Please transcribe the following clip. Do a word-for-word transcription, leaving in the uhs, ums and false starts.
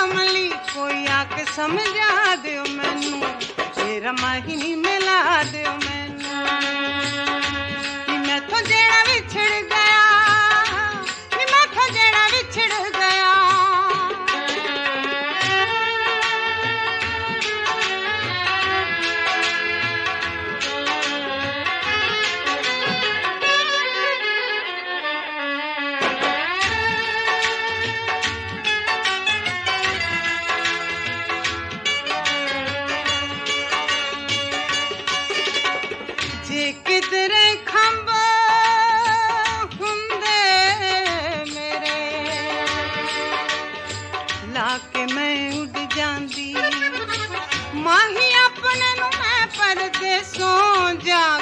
कमली कोई आके समझा दियो मैनू तेरा माही मिला दियो मैनू नी मैथों जेड़ा विछड़ गया नी मैथों जेड़ा विछड़ गया जे किधरे खंभ हुंदे मेरे लाके मैं उड़ जांदी माही अपने नु मैं परदेसों जा